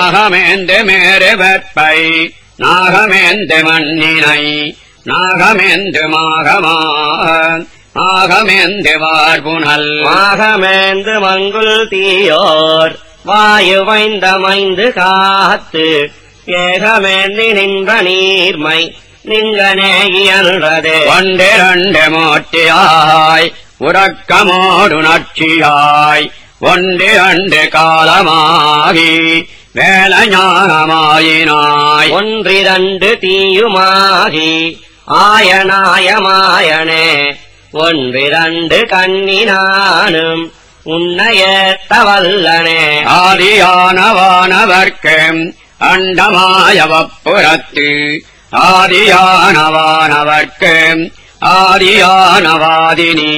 நாகமேந்து மேரு வெப்பை நாகமேந்து மண்ணினை நாகமேந்து மாகமேந்து வார்புணல் மாகமேந்து மங்குல் தீயோர் வாயு வைந்தமைந்து காத்து ஏகமேந்தி நின்ற நீர்மை நின்றனே இயன்றதே ஒன்றிரண்டு மோட்டியாய் உறக்கமோடு நட்சியாய் ஒன்றிரண்டு காலமாகி வேலஞானமாயினாய் ஒன்றிரண்டு தீயுமாகி ஆயனாயமாயனே ஒன்றிரண்டு கண்ணினானும் உன்னையேத்த வல்லனே ஆதியானவானவர்க்கு அண்டமாயவப்புறத்து ஆதியானவானவர்க்கு ஆதியானவாதினி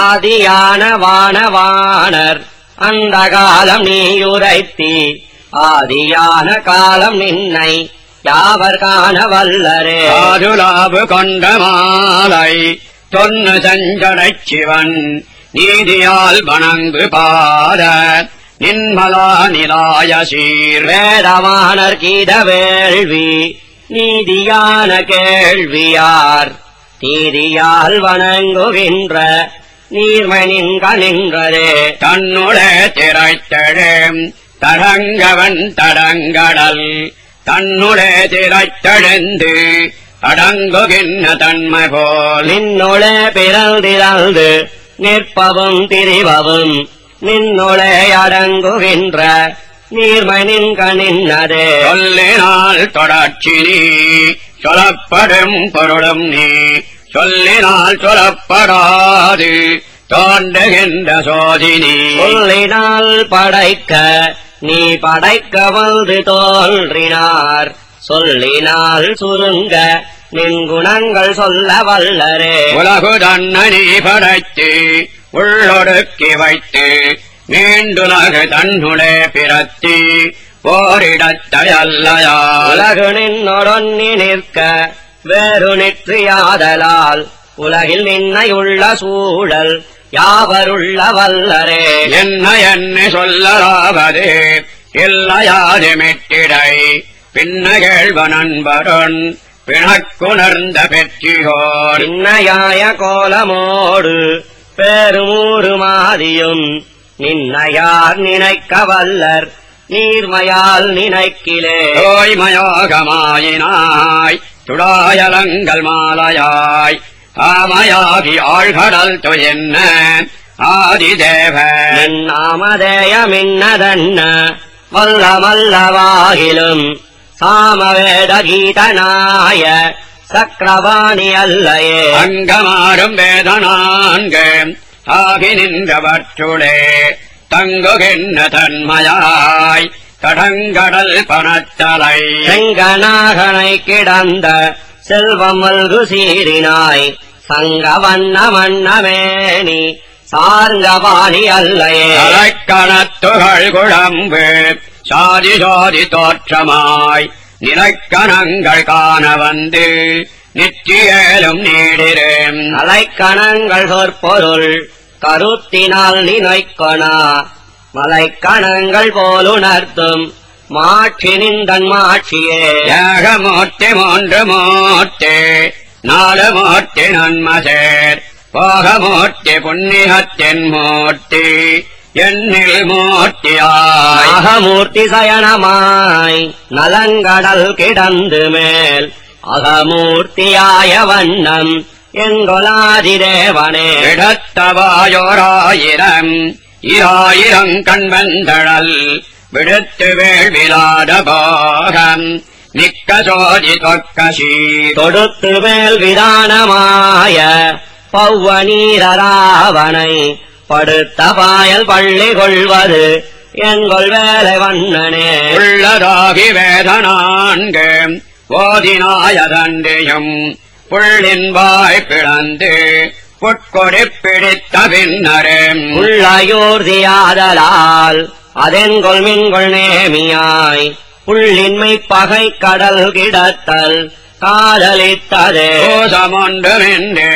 ஆதியானவானவானர் அந்த காலம் நீயுரைத்தி ஆதியான காலம் நின்னை யாவர் காண வல்லரே ஆதுலாபு கொண்ட மாலை தொன்னு செஞ்சடைச் சிவன் நீதியால் வணங்கு பாத நின்மலா நிலாய சீர் வேதவானர் கீத வேள்வி நீதியான கேள்வியார் நீதியால் வணங்குகின்ற நீர்மணின் கணின்றதே தன்னுளே திரைத்தழும் தடங்கவன் தடங்கடல் தன்னுளே திரைத்தழுந்து அடங்குகின்ற தன்மை போல் நின்னுளே பிறந்திரந்து நிற்பவும் திரிவவும் நின்னுளே அடங்குகின்ற நீர்மணின் கணின்னதே சொல்லினால் தொடர்ச்சி நீ சொல்லப்படும் பொருளும் நீ சொல்லினால் சொல்லப்படாது தோன்றுகின்ற சோதினி சொல்லினால் படைக்க நீ படைக்க வந்து தோன்றினார் சொல்லினால் சுருங்க நின் குணங்கள் சொல்ல வல்லரே உலகு தன்னை நீ படைத்து உள்ளொடுக்கி வைத்து மீண்டுலகு தன்னுடைய பிறத்தி ஓரிடத்தை அல்லையா உலகு நின்னொடொன்னி நிற்க வேறு நிற்றியாதலால் உலகில் நின்னையுள்ள சூழல் யாவருள்ள வல்லரே என்ன சொல்லலாவது இல்லையாது மெட்டிடை பின்ன கேள்வ நண்பருன் பிணக்குணர்ந்த பெற்றியோர் நின்னையாய கோலமோடு பேருமூறு மாதியும் நின்னையார் நினைக்க வல்லர் நீர்மையால் நினைக்கிலே தோய்மயோகமாயினாய் துடாயலங்கள் மாலையாய் ஆமையாகி ஆழ்கடல் துயன்ன ஆதிதேவ நாமதேயமின்னதன்ன வல்ல மல்லவாகிலும் சாமவேத கீதனாய சக்கரவாணி அல்லையே அங்கமாறும் வேதனான்கு ஆகி நின்றவற்றுளே தங்குகின்ற தன்மையாய் கடங்கடல் பணத்தலை செங்கநாகனை கிடந்த செல்வம் மல்கு சீரினாய் சங்க வண்ண மன்னமேனி சார்ங்கபாணி அல்லையே தலைக்கணத்துகள் குழம்பு சாதி சாதி தோற்றமாய் நிலைக்கணங்கள் காண வந்து நித்தியேலும் நீடிரேன் அலைக்கணங்கள் சொற்பொருள் கருத்தினால் நினைக்கொணா மலைக்கணங்கள் போலுணர்த்தும் மாட்சி நின்றன் மாட்சியே ஏகமூர்த்தி மூன்று மூர்த்தி நாலு மூர்த்தி நன்மசேர் போகமூர்த்தி புண்ணியத்தின் மூர்த்தி எண்ணில் மூர்த்தியாய் அகமூர்த்தி சயனமாய் நலங்கடல் கிடந்து மேல் அகமூர்த்தியாய வண்ணம் எங்கொலாதிதேவனே இடத்தவாயோராயிரம் இராயிரம் கண்வந்தழல் விடுத்து வேள்விலாத போகம் நிக்க சோதி தொக்கசி தொடுத்து மேல் விதானமாய பௌவநீரராவனை படுத்த பாயல் பள்ளி கொள்வது எங்கொள் வேலை வண்ணனே உள்ளதாகி வேதனான்கு ஓதினாயதன்றியும் புள்ளின் வாய் பிளந்து புட்கொடி பிடித்த பின்னரும் உள்ளயோர்தியாதலால் அதெங்கொள் மின்கொள் நேமியாய் புள்ளின்மை பகை கடல் கிடத்தல் காதலித்ததே கோசமொன்றுமென்று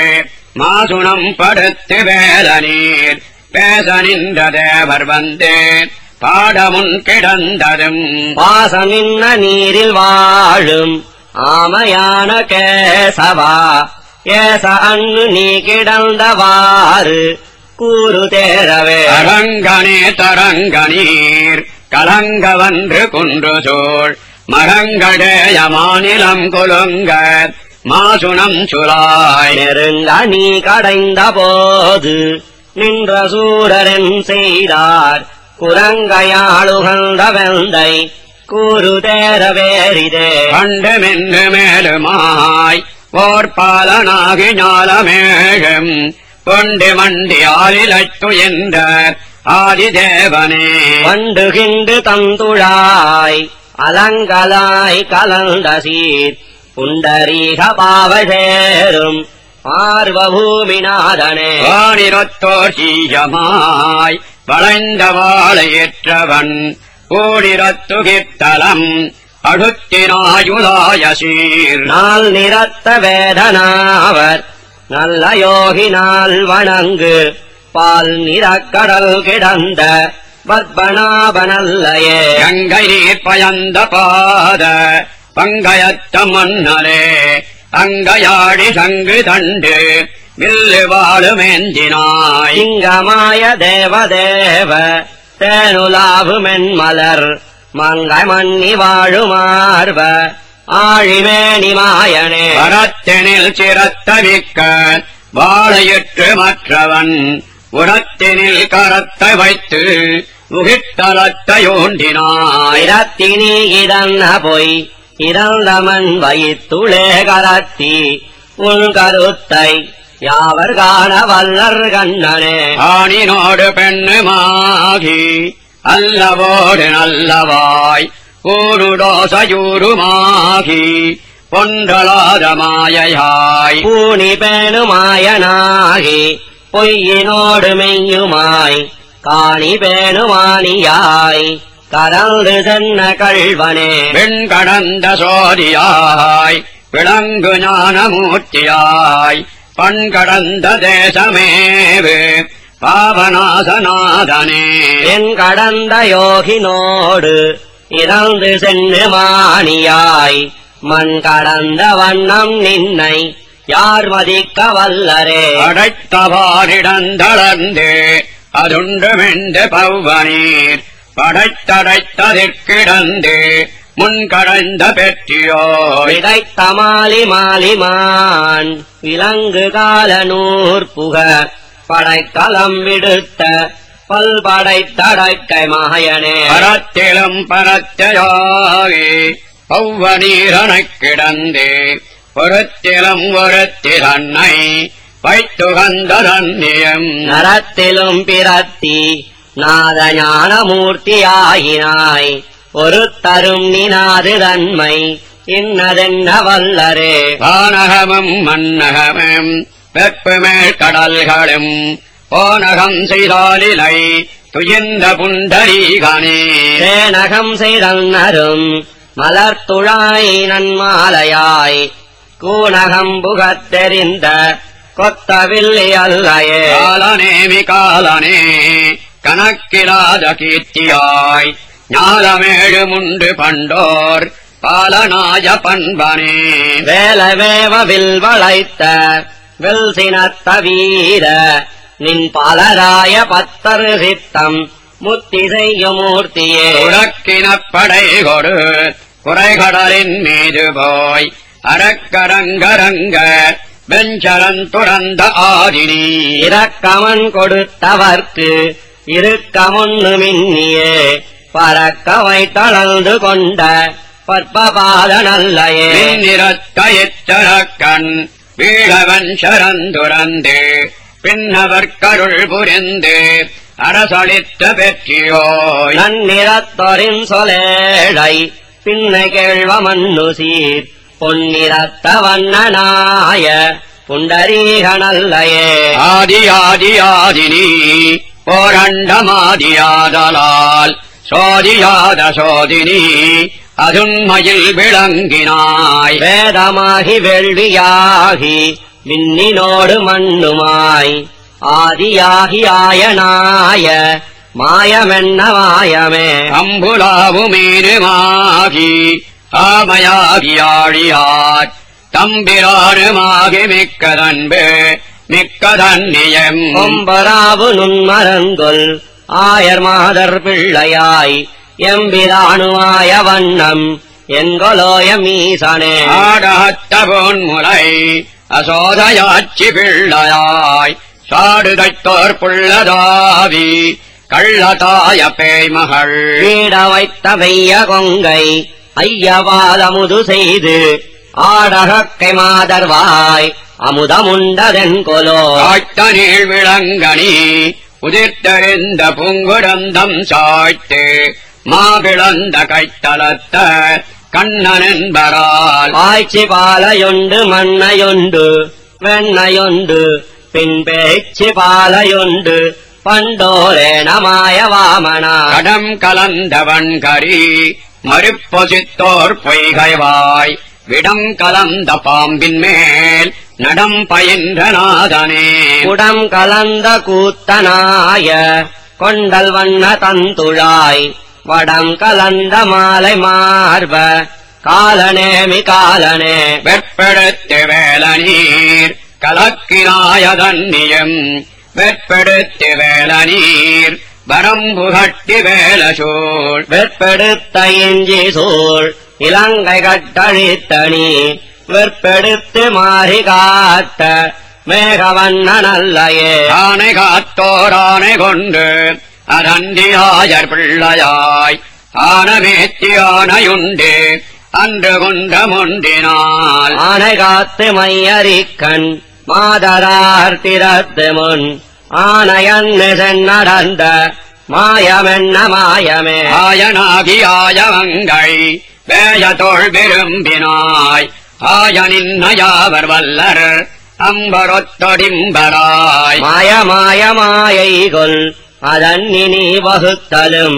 மாசுணம் படுத்து வேத நீர் பேச நின்ற தேவர் வந்து பாடமுன் கிடந்ததும் பாசமின்ன நீரில் வாழும் ஆமையான கேசவா ஏச அன்னு நீ கிடந்தவாறு கூறு தேரவே அரங்கனே தரங்கநீர் கலங்கவன்று குன்று சூழ் மரங்கடேய மாநிலம் கொலுங்க மாசுனம் சுலாய் நெருங்க நீ கடைந்த போது நின்ற சூரரன் செய்தார் குரங்கையாளுகந்த வெந்தை கூறு தேரவேரிதே கண்டு மென்று மேலுமாய் ஓர் பாலனாகி ஞாலமேழும் கொண்டு மண்டி ஆலிலைத்து என்ற ஆதிதேவனே வண்டுகிண்டு தந்துழாய் அலங்கலாய் கலந்த சீர் புண்டரீக பாவை சேரும் ஆர்வபூமிநாதனே வானிரத்தோர் சீயமாய் வளைந்த வாழையற்றவன் கூடிரத்துகித்தலம் அடுத்தினாயுதாய சீர் நாள் நிறத்த வேதனாவர் நல்ல யோகினால் வணங்கு பால் நிறக்கடல் கிடந்த பத்மநாபனல்லையே கங்கை நீர் பயந்த பாத பங்கயத்த மன்னரே அங்கையாடி சங்கு தண்டு வில்லு வாழுமேந்தினாய் சிங்கமாய தேவதேவ தேனுலாவுமென்மலர் மங்கை மன்னி வாழுமார்வ ஆழிமேனி மாயனே வரத்தினில் சிரத்தவிக்க வாழையிற்று மற்றவன் உரத்தினில் கரத்தை வைத்து உகித்தலத்தையோண்டினாய் இரத்தினி இதன்ன பொய் இறந்தமன் வயித்துளே கரத்தி உன் கருத்தை யாவர் காண வல்லர் கண்ணனே ஆணினோடு பெண்ணுமாகி அல்லவோடு நல்லவாய் ஊருடோசயூருமாகி பொன்றலாத மாயையாய் பூணி பேணுமாயனாகி பொய்யினோடு மெய்யுமாய் காணி பேணுமானியாய் கலந்து சென்ன கள்வனே வெண்கடந்த சோதியாய் விளங்கு ஞானமூர்த்தியாய் பண்கடந்த தேசமேவு பாவநாசநாதனே என் கடந்த யோகினோடு இறந்து சென்று மாணியாய் மண் கடந்த வண்ணம் நின்னை யார் மதிக்க வல்லரே அடைத்தவாரிடந்தளர்ந்து அதுண்டுமென்று பவ்வனீர் படைத்தடைத்ததிற்கிடந்து முன்கடந்த பெற்றியோய் விதைத்த மாலி மாலிமான் விலங்கு காலனூர் புக படைக்கலம் விடுத்த பல்படைத்தடக்கை மாயனே பரத்திலும் பரத்தையாகி பவ்வனீரனைக் கிடந்து பொருத்திலும் ஒருத்தி தன்னை வைத்துகந்த தன்னியம் நரத்திலும் பிறத்தி நாத ஞானமூர்த்தியாயினாய் ஒரு தரும் நினாது தன்மை இன்னதென்ன வல்லரே வானகமும் மன்னகமும் வெப்புமேல் கடல்களும் போனகம் செய்தாலிலை துயிந்த புண்டரீகனே சேனகம் செய்தன்னரும் மலர்த்துழாய் நன்மாலையாய் கூனகம் புகத்தெறிந்த கொத்தவில்லி அல்லையே காலனேமி காலனே கணக்கிலாத கீர்த்தியாய் ஞாலமேழு முண்டு பண்டோர் பாலனாய பண்பனே வேலவேவ வில் வளைத்த வில் சினத்த வீர நின் பலராய பத்தரு சித்தம் முத்தி செய்யுமூர்த்தியே உடக்கினப்படை கொடு குறைகடலின் மீது போய் அரக்கரங்கரங்க வெஞ்சரன் துறந்த ஆதினி இரக்கமன் கொடுத்தவர்க்கு இருக்கமுன்னு மின்னியே பறக்கவை தளர்ந்து கொண்ட பற்பபாத நல்லையே நிறத்தயச்சரக்கண் வீழவன் சரந்துரந்து பின்னவர் கருள் புரிந்து அரசளித்த பெற்றியோய் நன்னிறத்தொரின் சொலேழை பின்னை கேள்வ மண்ணு சீர் பொன்னிறத்த வண்ணனாய புண்டரீக நல்லையே ஆதியாதியாதினி போரண்டமாதியாதலால் சோதியாத சோதினி அதுண்மையில் விளங்கினாய் வேதமாகி வெள்வியாகி விண்ணினோடு மண்ணுமாய் ஆதியாகி ஆயனாய மாயமென்ன மாயமே அம்புலாவுமீனுமாகி ஆமையாகியாழியார் தம்பிரானுமாகி மிக்கதன்பு மிக்கதன்னியம் கொம்பராவு நுண்மரங்கொல் ஆயர் மாதர் பிள்ளையாய் எம்பிரானுமாய வண்ணம் என்கொலோயமீசனே ஆடகத்த பொன்முலை அசோதையாட்சி பிள்ளையாய் சாடுகைத்தோர் புள்ளதாவி கள்ளதாய பேய்மகள் வீட வைத்த வெய்ய கொங்கை ஐயவாதமுது செய்து ஆடகக்கை மாதர்வாய் அமுதமுண்டதென்கொலோ காய்த்த நீள் விளங்கனி உதிர்த்தெறிந்த பூங்குடந்தம் சாய்த்து மாவிளந்த கைத்தலத்த கண்ணனென்பரால் ஆய்ச்சி பாலையொண்டு மண்ணையொண்டு வெண்ணையொண்டு பின் பேச்சு பாலையொண்டு பண்டோரேணமாய வாமனா கடம் கலந்தவன் கரி மறுப்பொசித்தோர் பொய்கைவாய் விடம் கலந்த பாம்பின் மேல் நடம் பயின்ற நாதனே குடம் கலந்த கூத்தனாய கொண்டல் வண்ண தந்துழாய் வடம் கலந்த மாலை மார்ப காலனேமி காலனே வெற்பெடுத்து வேலநீர் கலக்கினாயதன்னியம் வெற்பெடுத்து வேலநீர் வரம்புகட்டி வேலசூழ் வெற்பெடுத்த இஞ்சி சூழ் இலங்கை கட்டழித்தனி வெற்பெடுத்து மாறி காத்த மேகவண்ண நல்லையே ஆனை காத்தோரானை கொண்டு அதன்றியாயர் பிள்ளையாய் ஆனமேத்தி ஆனையுண்டு அன்று கொண்ட முண்டினால் ஆனை காத்து மையரிக்கண் மாதரார் திறத்து முன் ஆனையன்னு சென்னடந்த மாயமென்ன மாயமே ஆயனாகி ஆயவங்கள் வேயத்தோள் விரும்பினாய் ஆயனின்னையாவர் வல்லர் அம்பரொத்தொடிம்பராய் மாய மாயைகொல் அதன்னினி வகுத்தலும்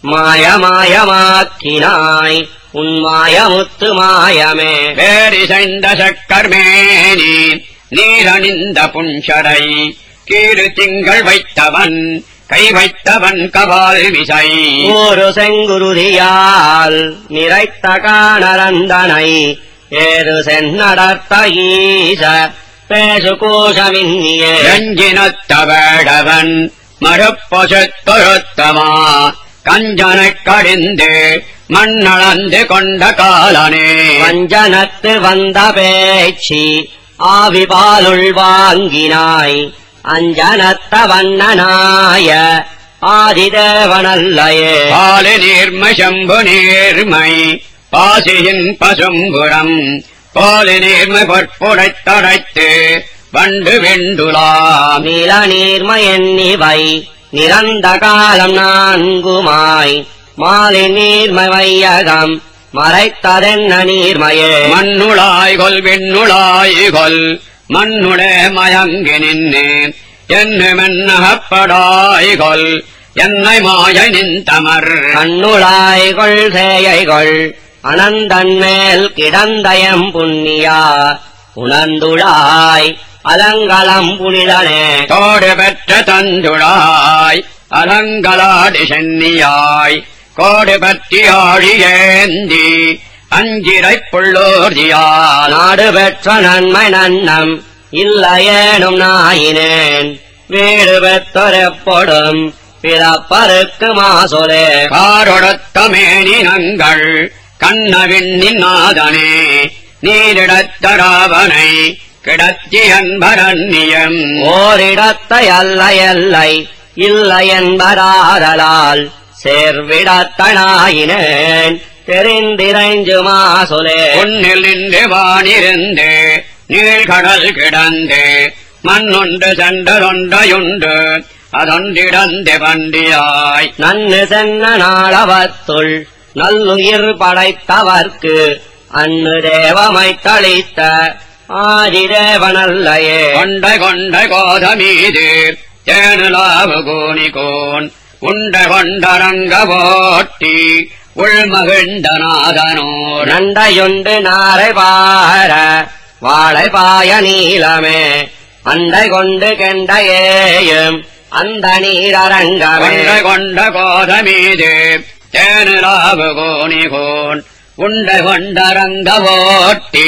மாயமாக்கினாய் உன் மாயமுத்து மாயமே வேரிசைந்த சக்கர்மேனி நீரணிந்த புன்சடை கீழு திங்கள் வைத்தவன் கை வைத்தவன் கபால் விசை ஒரு செங்குருதியால் நிறைத்த காணரந்தனை ஏது சென்னடர்த்த ஈச பேசு கோஷமின்னியே ரஞ்சினத்த வேடவன் மறுப்பொசத்தொழுத்தமா கஞ்சனைக் கடிந்து மண்ணளந்து கொண்ட காலனே வஞ்சனத்து வந்த பேச்சி ஆவி பாலுள் வாங்கினாய் அஞ்சனத்த வண்ணனாய ஆதிதேவனல்லையே பாலு நீர்மை செம்பு நீர்மை பாசியின் பசும்புறம் பாலு நீர்மை பொற்புடைத்தடைத்து வண்டு வெண்டுலாம் நில நீர்மையென்னிவை நிரந்த காலம் நான்குமாய் மாலி நீர்மை வையகம் மறைத்ததென்ன நீர்மையே மண்ணுளாய்கொல் விண்ணுளாய்கொல் மண்ணுளே மயங்கி நின்னேன் என்று மென்னகப்படாய்கொல் என்னை மாய நின்றமர் கண்ணுளாய்கொள் சேயைகொள் அனந்தன் மேல் கிடந்தயம் புண்ணியா உணர்ந்துழாய் அலங்கலம் புனிதனே தோடு பெற்ற தந்துழாய் அலங்கலாடி சென்னியாய் கோடு பற்றி ஆழியேந்தி அஞ்சிரைப் புள்ளோர்தியால் நாடு பெற்ற நன்மை நன்னம் இல்லையேனும் நாயினேன் வீடு பெற்றொரெப்பொடும் பிறப்பருக்கு மாசொலே காரொடுத்த மேனினங்கள் கண்ணவிண்ணின் நாதனே நீரிடத்தராவனை கிடத்தி அன்பரண்யம் ஓரிடத்தை அல்ல எல்லை இல்லை என்பதாதலால் சேர்விடத்தனாயினேன் தெரிந்திரைஞ்சு மாசொலே உன்னில் நின்று வானிருந்து நீழ்கடல் கிடந்து மண்ணொன்று சென்றதொன்றையுண்டு அதொன்றிடந்து வண்டியாய் நன்னு சென்ன நாளவத்துள் நல்லுயிர் படைத்தவர்க்கு அன்னு தேவமைத்தளித்த ஆதிதேவனல்லையே கொண்டை கொண்டை கோதமீது தேனுலாவு கோணிகோன் உண்ட கொண்டரங்க போட்டி உள்மகிழ்ந்த நாதனோர் நண்டையுண்டு நாரை பார வாழை பாய நீலமே அண்டை கொண்டு கெண்டையேயும் அந்த நீரரங்கமே கொண்ட கொண்ட கோதமீது தேனுலாவு கோணிகோன் உண்ட கொண்டரங்க ஓட்டி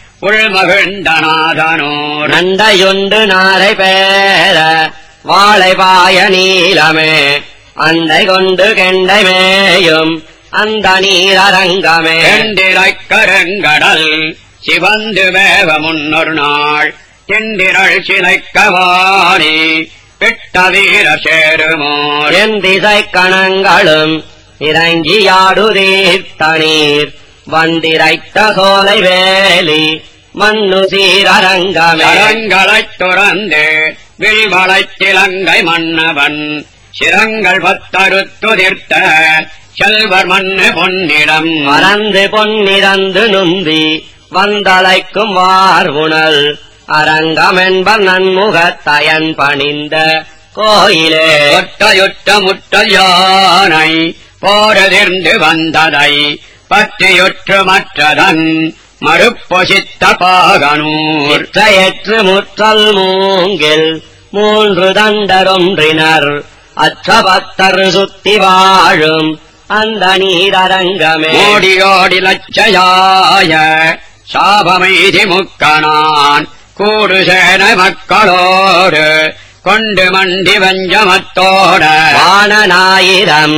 உள்மகிழ்ந்தநாதனோர் நண்டையுண்டு நாரை பேர வாழை பாய நீலமே அண்டை கொண்டு கெண்டை மேயும் அந்த நீரரங்கமே தெண்டிரைக் கருங்கடல் சிவந்து வேவ முன்னொரு நாள் தெண்டிரள் சிலைக்கவாணி பிட்ட வீர சேருமோர் எந்திசை கணங்களும் இறங்கியாடுதீர் தண்ணீர் வந்திரைத்த சோலை வேலி மண்ணு சீரரங்கமே அரங்களைத் துறந்து வில்வளைத் திலங்கை மன்னவன் சிரங்கள் பத்தறுத்துதிர்த்த செல்வர் மண்ணு பொன்னிடம் மறந்து பொன்னிறந்து நுந்தி வந்தலைக்கும் வார்வுணல் அரங்கமென்பர் நன்முகத்தயன் பணிந்த கோயிலே ஒட்டையுற்ற முட்டல் யானை போரதிர்ந்து வந்ததை பற்றியுற்று மற்றதன் மறுப்பொசித்த பாகனூர் இற்றையற்று முற்றல் மூங்கில் மூன்று தண்டரொன்றினர் அற்றபத்தர் சுத்தி வாழும் அந்த நீரரங்கமே மோடியோடி லட்சயாய சாபமைதி முக்கணான் கூடு சேன மக்களோடு கொண்டு மண்டி வஞ்சமத்தோட வானநாயிரம்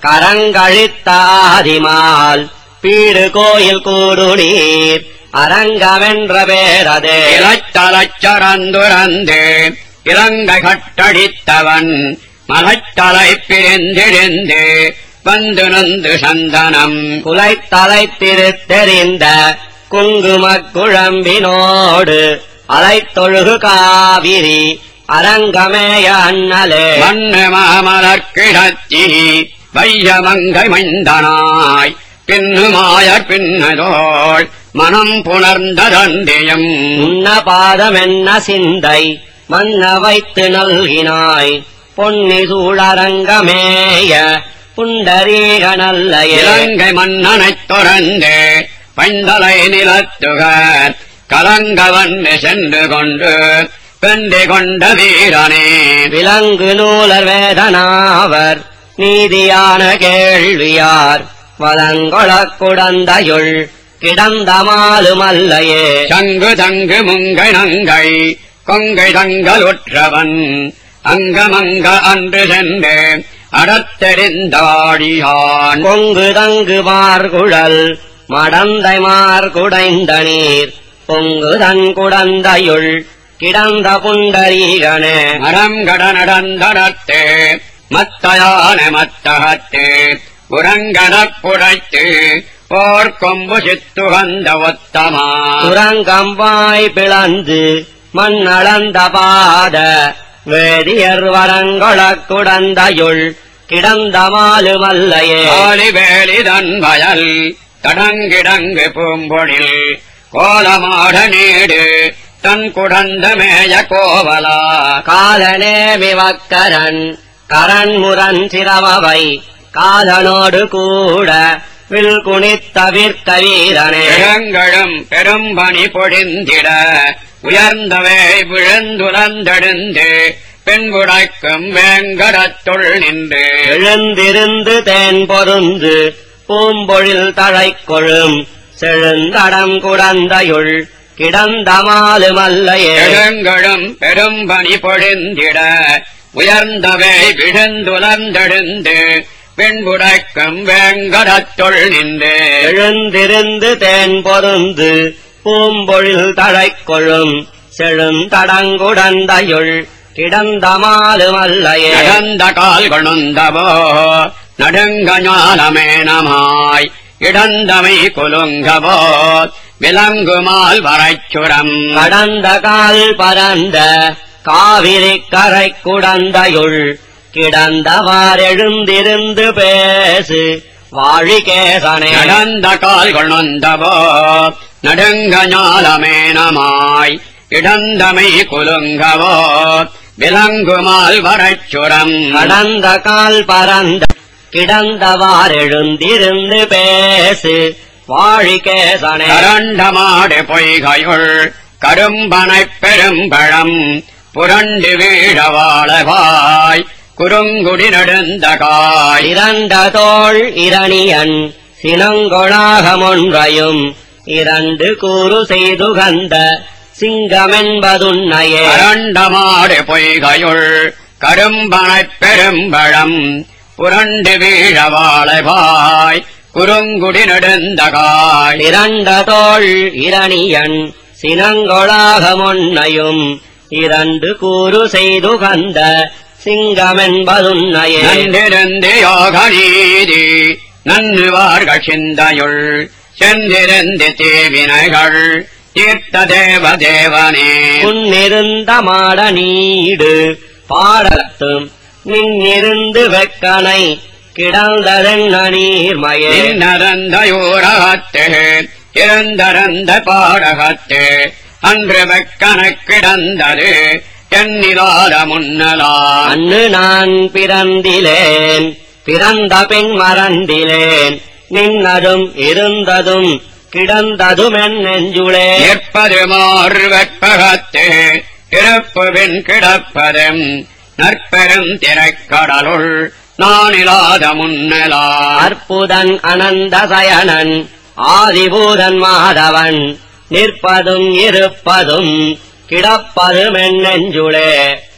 கரங்கழித்தாதிமால் பீடு கோயில் கூடு நீர் அரங்கமென்ற பேரதே இலத்தலச்சரந்துரந்து இலங்கை கட்டடித்தவன் மலைத்தலை பிரிந்திழிந்து வந்து நொந்து சந்தனம் குலைத்தலைத்திருத்தெறிந்த குங்குமக் குழம்பினோடு அலைத்தொழுகு காவிரி அரங்கமேய அண்ணலே மண்ணு மாமலர்கிழத்தி வையமங்கை மைந்தனாய் பின்னுமாயற் பின்னதோள் மனம் புணர்ந்ததண்டியம் உன்ன பாதமென்ன சிந்தை மன்ன வைத்து நல்கினாய் பொன்னி சூழரங்கமேய புண்டரீக நல்லையே இலங்கை மன்னனைத் துறந்து பைந்தலை நிலத்துக கலங்கவன்னு சென்று கொண்டு பெண்டி கொண்ட வீரனே விலங்கு நூலர் வேதனாவர் நீதியான கேள்வியார் வலங்கொளக் குடந்தையுள் கிடந்த மாலுமல்லையே சங்கு தங்கு முங்கை நங்கை கொங்கை தங்களுற்றவன் அங்கமங்க அன்று சென்று அடத்தெறிந்தாடியான் கொங்கு தங்கு மார்குழல் மடந்தை மார்குடைந்த நீர் பொங்கு தன் குடந்தையுள் கிடந்த புண்டரீகனே மரங்கட நடந்தடத்து மத்தயான மத்தகத்து உரங்கடப் புடைத்து போர்க்கொம்பு சித்துகந்த ஒத்தமா சுரங்கம்பாய் பிளந்து மண்ணளந்த பாத வேதியர் வரங்கொளக் குடந்தையுள் கிடந்த மாலுமல்லையே ஆலிவேலிதன் வயல் தடங்கிடங்கு பூம்பொழில் கோலமாட நீடு தன் குடந்த மேய கோவலா காலனே விவக்கரன் கரண்முரன் சிரமவை காலனோடு கூட வில் குனித்த விற்க வீரனே இடங்களும் பெரும்பணி பொழிந்திட உயர்ந்தவை விழுந்துலந்தெழுந்து பெண்குடைக்கும் வேங்கடத்துள் நின்று எழுந்திருந்து தேன் பொருந்து பூம்பொழில் தழைக்கொழும் செழுந்தடம் குடந்தையுள் கிடந்த மாலுமல்லையே இடங்களும் பெரும்பணி பொழிந்திட உயர்ந்தவை விழுந்துலந்தெழுந்து பெண்புடைக்கும் வேங்கடத்துள் நின்று எழுந்திருந்து தேன் பொருந்து பூம்பொழில் தழைக்கொழும் செழுந்தடங்குடந்தையுள் கிடந்த மாலுமல்லையே நடந்த கால் கொணுந்தவோ நடுங்க ஞானமேனமாய் இடந்தமை குலுங்கவோ விலங்குமால் வரைச்சுரம் கடந்த கால் பரந்த காவிரி கரை குடந்தையுள் கிடந்தவாறெழுந்திருந்து பேசு வாழிகேசனே நடந்த கால் கொணுந்தவோ நடுங்க ஞானமேனமாய் இடந்தமை குலுங்கவோ விலங்குமால் வரைச்சுரம் கடந்த கால் பரந்த கிடந்தவாறெழுந்திருந்து பேசு வாழிகேசனே கரண்டமாடு பொய்கையுள் கரும்பனைப் பெரும்பழம் புரண்டு வீழவாளவாய் குறுங்குடி நெடுந்தகாய் இரண்ட தோள் இரணியன் சினங்கொளாகமொன்றையும் இரண்டு கூறு செய்துகந்த சிங்கமென்பதுன்னையே அரண்டமாடு பொய்கையுள் கரும்பனைப் பெரும்பழம் புரண்டு வீழவாளவாய் குறுங்குடி நெடுந்தகாய் இரண்ட தோள் இரணியன் சினங்கொளாகமொன்னையும் இரண்டு கூறு செய்துகந்த சிங்கமென்பதுன்னையே நன்றிருந்து யோக நீதி நன்றுவார்கள் சிந்தையுள் சென்றிருந்து தீவினைகள் தீர்த்த தேவதேவனே முன்னிருந்த மாட நீடு பாடத்தும் நின்னிருந்து வெக்கனை கிடந்ததென்ன நீர்மயே நின்னரந்தையூரகத்தே இருந்தரந்த பாடகத்தே அன்று வெக்கனக் கிடந்தது எண்ணிலாத முன்னலான் அன்னு நான் பிறந்திலேன் பிறந்த பின் மறந்திலேன் நின்னதும் இருந்ததும் கிடந்ததுமென் நெஞ்சுளே நிற்பது மார்வெற்பகத்தே இருப்புவின் கிடப்பதும் நற்பெரும் திரைக்கடலுள் நானிலாத முன்னலான் அற்புதன் அனந்த சயனன் ஆதிபூதன் மாதவன் நிற்பதும் இருப்பதும் கிடப்பதுமென் நெஞ்சுளே